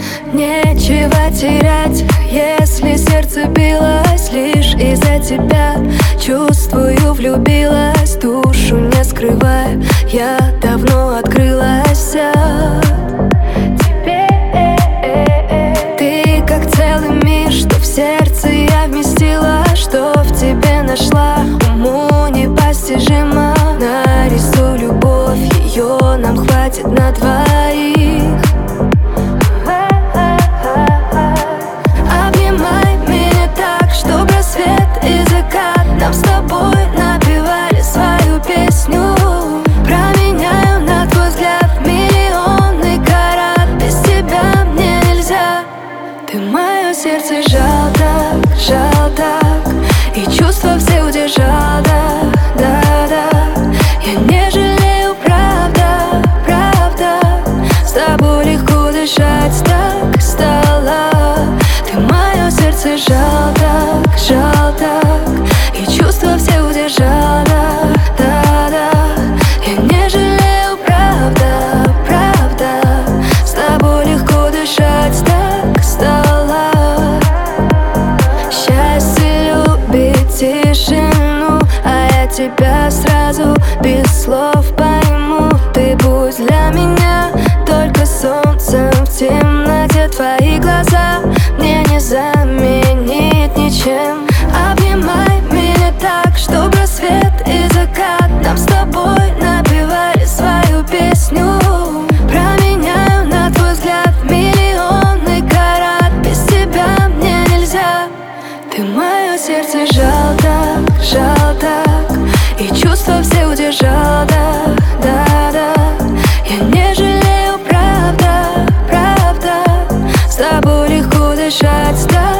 Нечего терять, если сердце билось лишь из-за тебя. Чувствую, влюбилась, душу не скрывая, я давно открылась вся тебе. Ты как целый мир, что в сердце я вместила, что в тебе нашла, уму непостижимо. Нарисуй любовь, ее нам хватит на двоих. Обнимай меня так, чтоб рассвет и закат нам с тобой напевали свою песню. Променяю на твой взгляд миллионный карат, без тебя мне нельзя. Ты мое сердце жал так, и чувства все удержал, да. Я не жалею, правда, с тобой легко дышать так стало. Ты мое сердце жал так, и чувства все удержал, да. Я не жалею, правда, с тобой легко дышать так стало. Счастье любит тишину, а я тебя сразу без слов пойму. Ты будь для меня только солнцем в темноте. Твои глаза мне не заменить ничем. Обнимай меня так, чтоб рассвет и закат нам с тобой напевали свою песню. Променяю на твой взгляд миллионный карат, без тебя мне нельзя. Ты мое сердце жал так, и чувства все удержал, да. Я не жалею, правда, с тобой легко дышать, да.